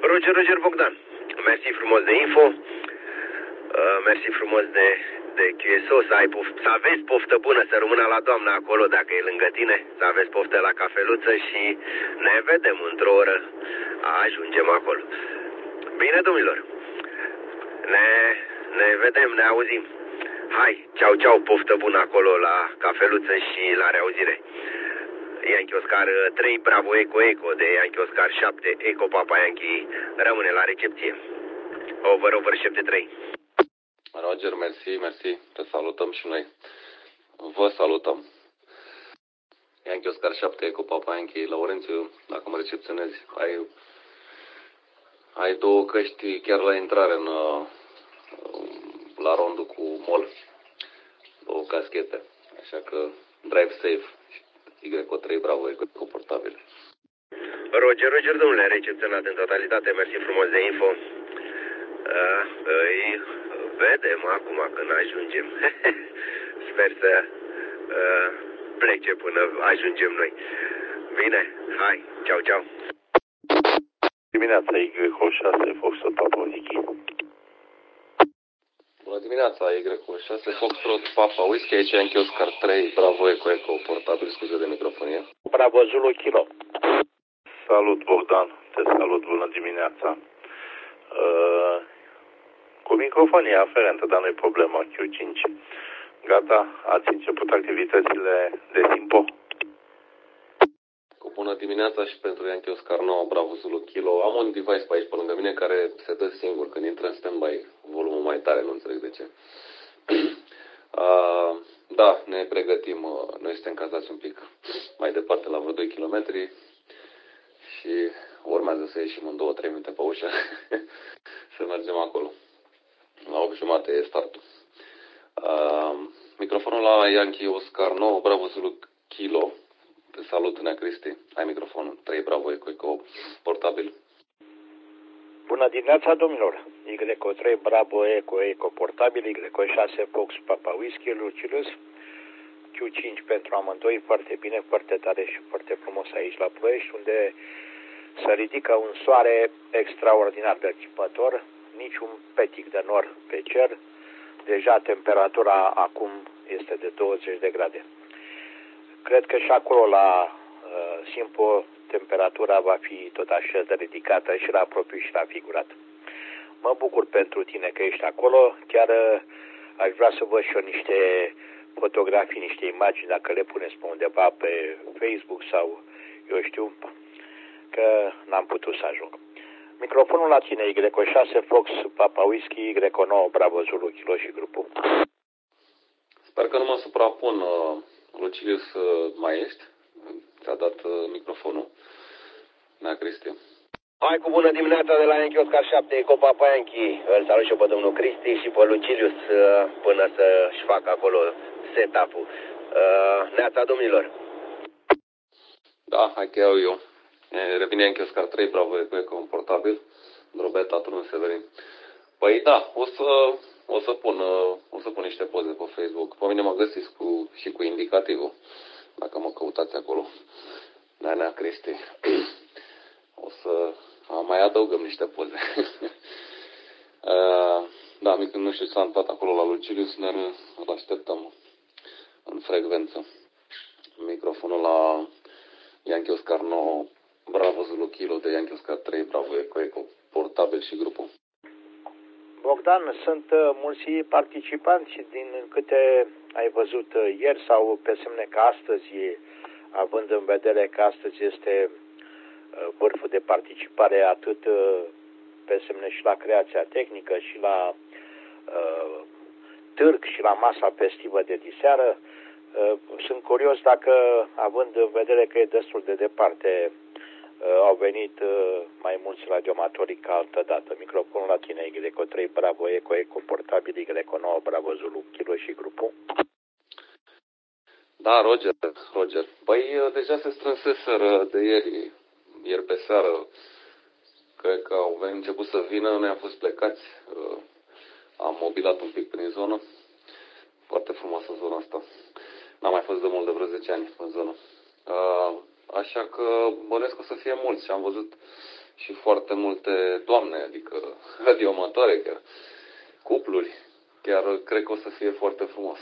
Roger Bogdan. Mersi frumos de info. Mersi frumos de QSO. Să aveți poftă bună, să rămână la doamna acolo dacă e lângă tine. Să aveți poftă la cafeluță și ne vedem într-o oră. Ajungem acolo. Bine, domnilor. Ne vedem, ne auzim. Hai, ceau, poftă bună acolo la cafeluță și la reauzire. Yankee Oscar 3, Bravo Eco de Yankee Oscar 7, Eco Papa Yankee rămâne la recepție. Over 73. Roger, mersi. Te salutăm și noi. Vă salutăm. Yankee Oscar 7, Eco Papa Yankee, Laurențiu, dacă mă recepționezi, ai două căști chiar la intrare la rondul cu mol. Două caschete. Așa că drive safe. YO3 Bravo Eco portabil. Roger, domnule, recepționat în totalitate, mersi frumos de info. Îi vedem acum când ajungem. Sper să plece până ajungem noi. Bine, hai, ceau. Dimineața Y6 Foxtrot Papa Whisky. Bună dimineața, Y6 Foxtrot Papa Whisky, aici Yankee Oscar 3 Bravo Eco portabil, scuze de microfonie. Bravo Zulu Kilo. Salut Bogdan, te salut, bună dimineața. Cu microfonia aferentă, dar nu-i problema, Q5. Gata, ați început activitățile de Simpo? Cu bună dimineața și pentru Yankee Oscar 9 Bravo Zulu Kilo. Am un device pe aici pe lângă mine care se dă singur când intră în stand-by, volumul mai tare, nu înțeleg de ce. Da, ne pregătim, noi suntem cazați un pic mai departe, la vreo 2 km și urmează să ieșim în 2-3 minute pe ușă să mergem acolo. La 8:30 e startul. Microfonul la Yankee Oscar 9 Bravo Zulu Kilo. Te salut, Nea Cristi. Ai microfonul 3 Bravo Eco portabil. Bună dimineața, domnilor. Y3 Bravo Eco portabil, Y6 Fox Papa Whisky, Lucilus, Q5 pentru amândoi, foarte bine, foarte tare și foarte frumos aici la Ploiești, unde se ridică un soare extraordinar de țipător, niciun petic de nor pe cer, deja temperatura acum este de 20 de grade. Cred că și acolo la Simpo temperatura va fi tot așa de ridicată și la propriu și la figurat. Mă bucur pentru tine că ești acolo, chiar aș vrea să văd și eu niște fotografii, niște imagini, dacă le puneți pe undeva pe Facebook sau eu știu, că n-am putut să ajung. Microfonul la tine, Y6 Fox Papa Whisky, Y9 Bravo Zulu Kilo și grupul. Sper că nu mă suprapun. Lucilius, mai ești? Ți-a dat microfonul. Nea Cristi. Hai cu bună dimineața de la Yankee Oscar 7, Eco Papa Yankee. Îl salut și eu pe domnul Cristi și pe Lucilius până să-și facă acolo setup-ul. Neața, domnilor. Da, hai că iau eu. Revine Yankee Oscar 3 Bravo Eco portabil. Drobeta, Turnul Severin. Păi da, o să pun niște poze pe Facebook. Pe mine mă găsiți și cu indicativul, dacă mă căutați acolo. Nea Cristi. O să mai adăugăm niște poze. Da, nu știu ce s-a întâmplat acolo la Lucilius, dar îl așteptăm în frecvență. Microfonul la Yankee Oscar 9 Bravo Zulu Kilo de Yankee Oscar 3 Bravo Eco portabil și grupul. Bogdan, sunt mulți participanți din câte ai văzut ieri sau pe semne că astăzi, având în vedere că astăzi este vârful de participare atât pe semne și la creația tehnică și la târg și la masa festivă de diseară. Sunt curios dacă, având în vedere că e destul de departe, au venit mai mulți radioamatori ca altă dată. Microfonul la tine, Y3 Bravo Eco portabil, Y9 Bravo Zulu Kilo și grupul. Da, Roger. Păi deja se strânseseră de ieri pe seară. Cred că au început să vină, noi am fost plecați. Am mobilat un pic prin zonă. Foarte frumoasă zona asta. N-am mai fost de mult, de vreo 10 ani în zonă. Așa că bănesc că o să fie mulți și am văzut și foarte multe doamne, adică radioamatoare chiar, cupluri. Chiar cred că o să fie foarte frumos.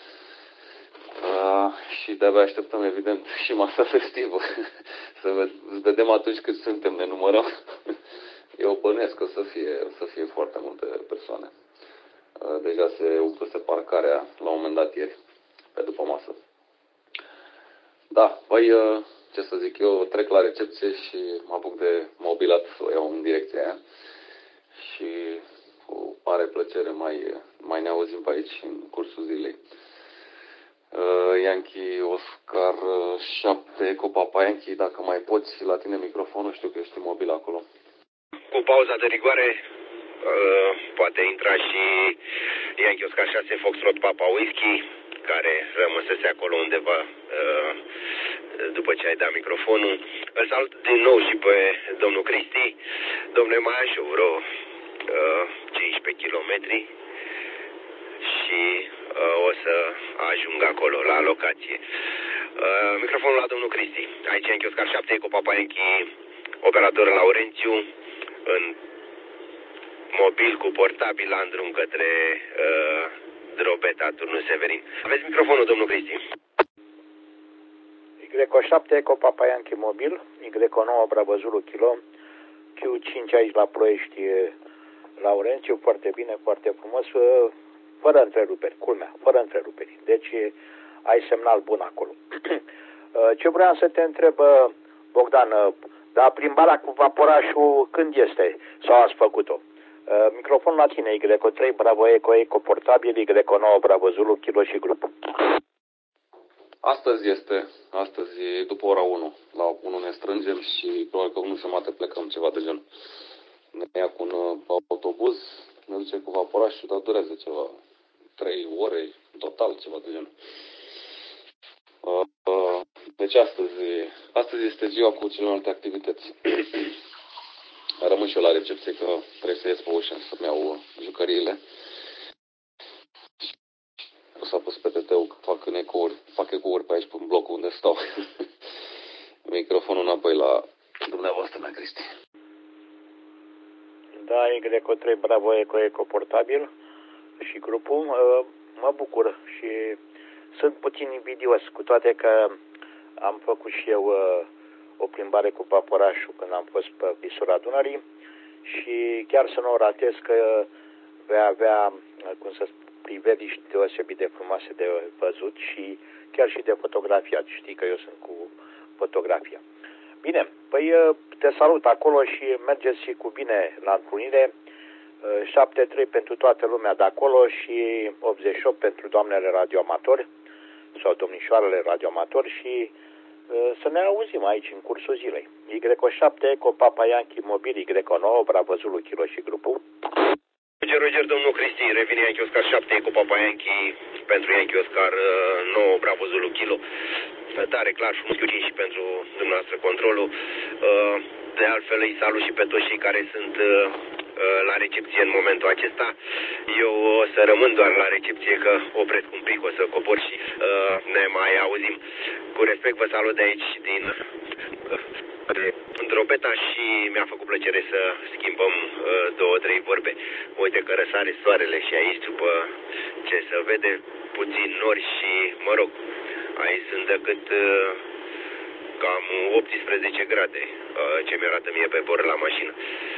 Și de-abia așteptăm, evident, și masa festivă. Să vedem atunci cât suntem, ne numărăm. Eu bănuiesc că o să fie foarte multe persoane. Deja se umpluse parcarea la un moment dat ieri, pe după masă. Da, păi, ce să zic, eu trec la recepție și mă apuc de mobilat să o iau în direcția aia. Și cu mare plăcere mai ne auzim pe aici în cursul zilei. Yankee Oscar 7 cu Papa Yankee, dacă mai poți la tine microfonul, știu că ești mobil acolo. Cu pauza de rigoare poate intra și Yankee Oscar 6 Foxtrot Papa Whisky, care rămăsese acolo undeva după ce ai dat microfonul. Îl salut din nou și pe domnul Cristi. Domnule, mai am și eu vreo 15 kilometri și o să ajung acolo, la locație. Microfonul la domnul Cristi. Aici Yankee Oscar 7, cu Papa Yankee, operator Laurențiu, în mobil cu portabil la drum către Drobeta, Turnul Severin. Aveți microfonul, domnul Cristi. Y7, Eco Papa Yankee mobil, Y9 Bravo Zulu Kilo, Q5 aici la Ploiești, Laurențiu, foarte bine, foarte frumos, fără întreruperi, culmea, fără întreruperi. Deci ai semnal bun acolo. Ce vreau să te întreb, Bogdan, dar plimbarea cu vaporașul când este? Sau ați făcut-o? Microfonul la tine, Y3 Bravo Eco, Eco portabil, Y9 Bravo Zulu Kilo și grup. Astăzi după ora 1. La 1 ne strângem și probabil că 1:30 plecăm, ceva de genul. Ne ia cu un autobuz, ne duce cu vaporașul, dar durează ceva, 3 ore în total, ceva de genul. Deci astăzi este ziua cu celelalte activități. Rămân și eu la recepție că trebuie să ies pe Ocean să-mi iau jucăriile. S-a pus pe TT-ul că fac ecouri pe aici, pe blocul unde stau. Microfonul înapoi la dumneavoastră, la Cristi. Da, Y3 Bravo Eco, Eco portabil și grupul. Mă bucur și sunt puțin invidios, cu toate că am făcut și eu o plimbare cu vaporașul când am fost pe visura Dunării și chiar să nu o ratez că vei avea, cum să spun, priveliști deosebit de frumoase de văzut și chiar și de fotografiat. Știi că eu sunt cu fotografia. Bine, păi te salut acolo și mergeți cu bine la întrunire. 73 pentru toată lumea de acolo și 88 pentru doamnele radioamatori sau domnișoarele radioamatori și să ne auzim aici în cursul zilei. Y7 Eco Papa Yankee mobil, Y9 Bravo Zulu Kilo și grupul. Roger, domnul Cristi, revine Yankee Oscar 7 cu Papa Yankee pentru Yankee Oscar 9 Bravo Zulu Kilo. Tare clar și un și pentru dumneavoastră controlul. De altfel îi salut și pe toți cei care sunt la recepție în momentul acesta. Eu o să rămân doar la recepție că opresc un pic, o să cobor și ne mai auzim. Cu respect vă salut de aici din Drobeta și mi-a făcut plăcere să schimbăm 2-3 vorbe. Uite că răsare soarele și aici după ce se vede puțin nori și, mă rog, aici sunt decât cam 18 grade ce mi-arată mie pe bord la mașină.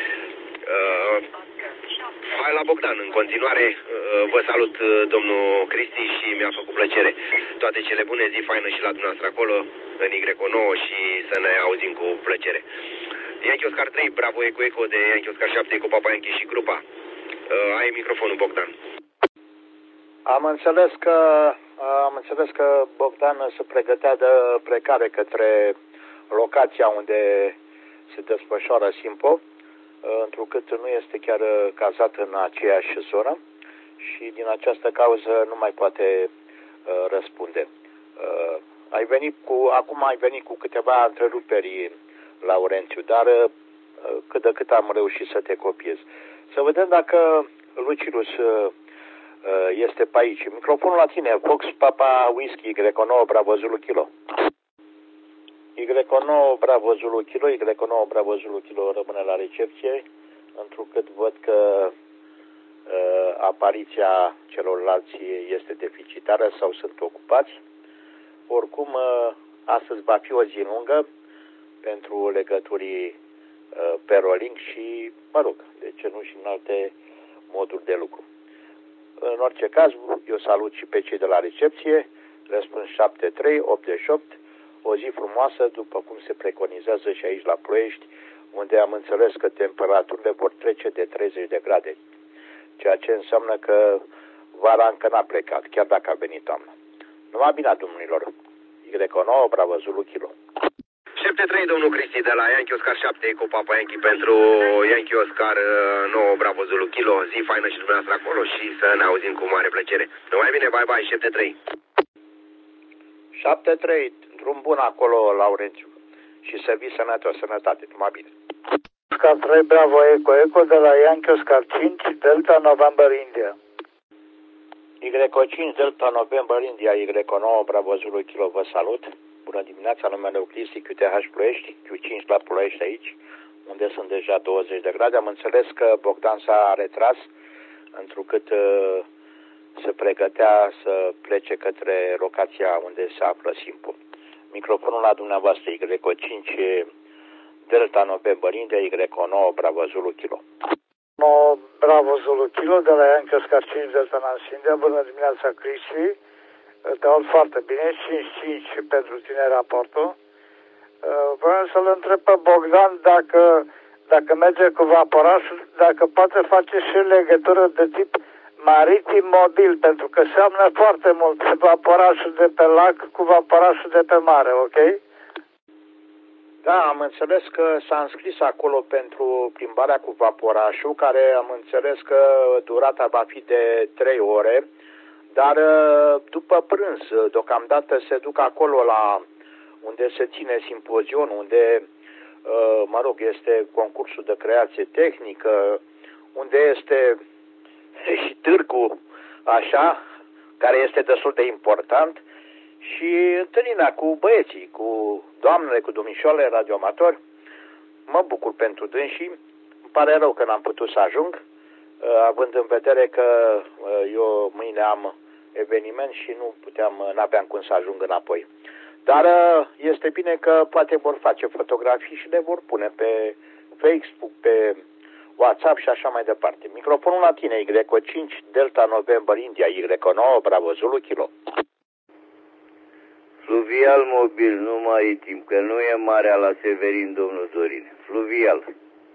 Hai la Bogdan, în continuare vă salut domnul Cristi și mi-a făcut plăcere. Toate cele bune, zi faină și la dumneavoastră acolo în Y9 și să ne auzim cu plăcere. Yankee Oscar 3, Bravo Eco Eco de Yankee Oscar 7 cu Papa Yankee și grupa. Ai microfonul, Bogdan. Am înțeles că Bogdan se pregătea de plecare către locația unde se desfășoară Simpo, întrucât nu este chiar cazat în aceeași zonă și din această cauză nu mai poate răspunde. Acum ai venit cu câteva întreruperi, Laurențiu, dar cât de cât am reușit să te copiez. Să vedem dacă Lucius este pe aici. Microfonul la tine, Fox Papa Whisky, Y9 Bravo Zulu Kilo. Y9 Bravo Zulu Kilo, Y9 Bravo Zulu Kilo rămâne la recepție, întrucât văd că apariția celorlalți este deficitară sau sunt ocupați. Oricum, astăzi va fi o zi lungă pentru legăturii pe rolling și, mă rog, de ce nu și în alte moduri de lucru. În orice caz, eu salut și pe cei de la recepție, răspuns 7388, o zi frumoasă, după cum se preconizează și aici la Ploiești, unde am înțeles că temperaturile vor trece de 30 de grade, ceea ce înseamnă că vara încă n-a plecat, chiar dacă a venit toamna. Numai bine, domnilor. Y9, Bravo Zulu Kilo. 73, domnul Cristi, de la Yankee Oscar 7, cu Papa Yankee pentru Yankee Oscar 9, Bravo Zulu Kilo. Zi faină și dumneavoastră acolo și să ne auzim cu mare plăcere. Numai bine, bye bye, 73. 73, drum bun acolo, Laurențiu. Și să vii sănătos, sănătate, numai bine. Oscar 3, Bravo Eco, Eco de la Yankee Oscar 5, Delta November India. Y5 Delta November India, Y9 Bravo Zulu Kilo, vă salut. Bună dimineața, numele Euclisti, QTH Ploiești, Q5 la Ploiești aici, unde sunt deja 20 de grade. Am înțeles că Bogdan s-a retras, întrucât se pregătea să plece către locația unde se află Simpo. Microfonul la dumneavoastră, Y5 Delta November India, Y9 Bravo Zulu Kilo. 9 Bravo Zulu Kilo de la Yankee Oscar 5 Delta Nancy India. Bună dimineața, Cristi. Te aud foarte bine, 5-5 pentru tine raportul. Vreau să-l întreb pe Bogdan dacă merge cu vaporașul, dacă poate face și legătură de tip maritim mobil, pentru că seamănă foarte mult vaporașul de pe lac cu vaporașul de pe mare, ok? Da, am înțeles că s-a înscris acolo pentru plimbarea cu vaporașul, care am înțeles că durata va fi de 3 ore, dar după prânz, deocamdată se duc acolo la unde se ține simpozionul, unde, mă rog, este concursul de creație tehnică, unde este și târgul, așa, care este destul de important, și întâlnirea cu băieții, cu doamnele, cu domnișoarele radioamatori. Mă bucur pentru dânsii, îmi pare rău că n-am putut să ajung, având în vedere că eu mâine am eveniment și n-aveam cum să ajung înapoi. Dar este bine că poate vor face fotografii și le vor pune pe Facebook, pe WhatsApp și așa mai departe. Microfonul la tine, Y5 Delta November India, Y9 Bravo Zulu Kilo. Fluvial mobil, nu maritim, că nu e Marea la Severin, domnul Dorin. Fluvial.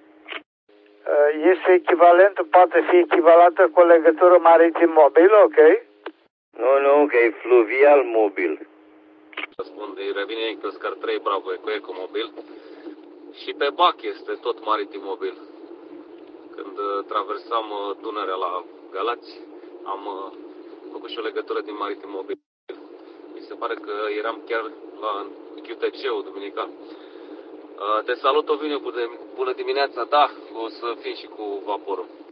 Este echivalentul, poate fi echivalentă cu o legătură maritim mobil, ok? Nu, că e fluvial mobil. Răspunde, revine Yankee Oscar 3, Bravo Eco, Eco mobil. Și pe BAC este tot maritim mobil. Când traversam Dunărea la Galați, am făcut și o legătură din maritim mobil. Mi se pare că eram chiar la QTC-ul duminical. Te salut, Ovidiu, bună dimineața, da, o să fim și cu vaporul.